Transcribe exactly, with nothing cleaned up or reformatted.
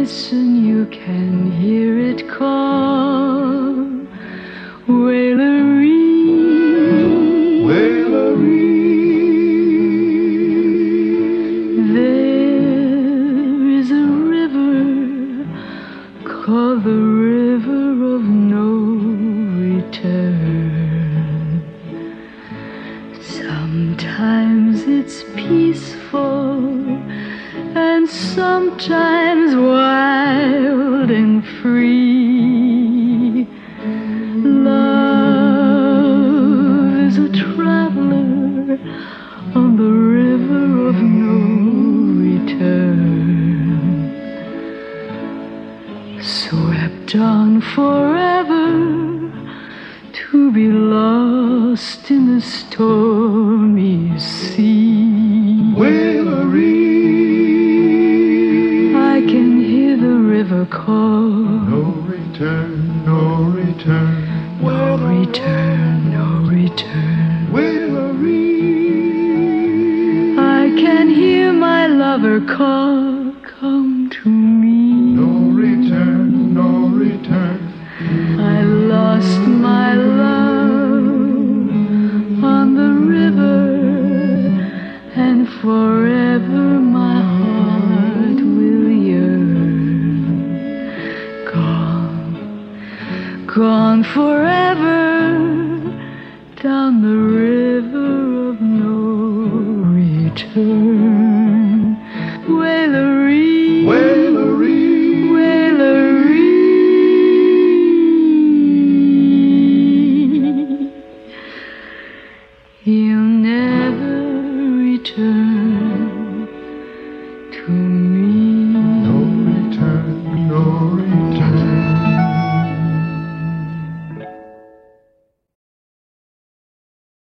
listen, you can hear it call. Waileree, Waileree. There is a river called the River of No Return. Sometimes it's peaceful, and sometimes wild and free. Love is a traveler on the river of no return, swept on forever to be lost in the stormy sea. Waileree, I can hear the river call. No return, no return, no return, no return. Waileree, I can hear my lover call, come to me. no return, no return. I lost my love on the river, and forever my heart will yearn. Gone, gone forever down the river of no return. Waileree, Waileree, Waileree, you'll never return.